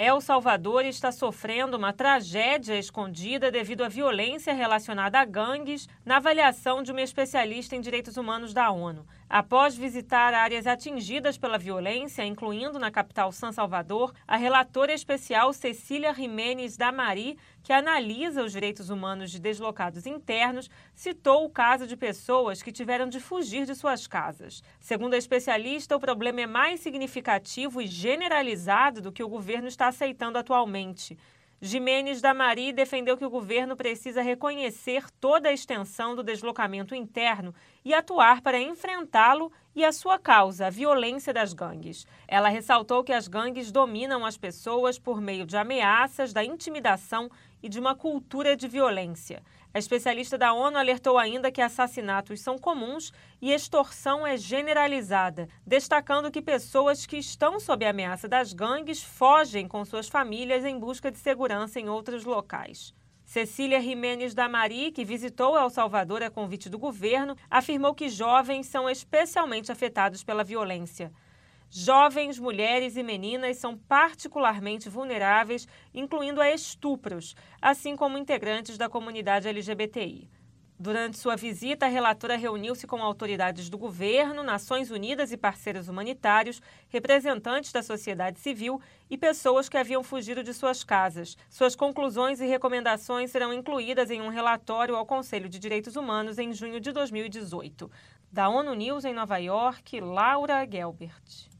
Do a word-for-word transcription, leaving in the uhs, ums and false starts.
El Salvador está sofrendo uma tragédia escondida devido à violência relacionada a gangues, na avaliação de uma especialista em direitos humanos da ONU. Após visitar áreas atingidas pela violência, incluindo na capital San Salvador, a relatora especial Cecília Jiménez da Mari, que analisa os direitos humanos de deslocados internos, citou o caso de pessoas que tiveram de fugir de suas casas. Segundo a especialista, o problema é mais significativo e generalizado do que o governo está aceitando atualmente. Jiménez da Mari defendeu que o governo precisa reconhecer toda a extensão do deslocamento interno e atuar para enfrentá-lo e a sua causa, a violência das gangues. Ela ressaltou que as gangues dominam as pessoas por meio de ameaças, da intimidação e de uma cultura de violência. A especialista da ONU alertou ainda que assassinatos são comuns e extorsão é generalizada, destacando que pessoas que estão sob a ameaça das gangues fogem com suas famílias em busca de segurança em outros locais. Cecília Jiménez da Mari, que visitou El Salvador a convite do governo, afirmou que jovens são especialmente afetados pela violência. Jovens, mulheres e meninas são particularmente vulneráveis, incluindo a estupros, assim como integrantes da comunidade L G B T I. Durante sua visita, a relatora reuniu-se com autoridades do governo, Nações Unidas e parceiros humanitários, representantes da sociedade civil e pessoas que haviam fugido de suas casas. Suas conclusões e recomendações serão incluídas em um relatório ao Conselho de Direitos Humanos em junho de dois mil e dezoito. Da ONU News em Nova York, Laura Gelbert.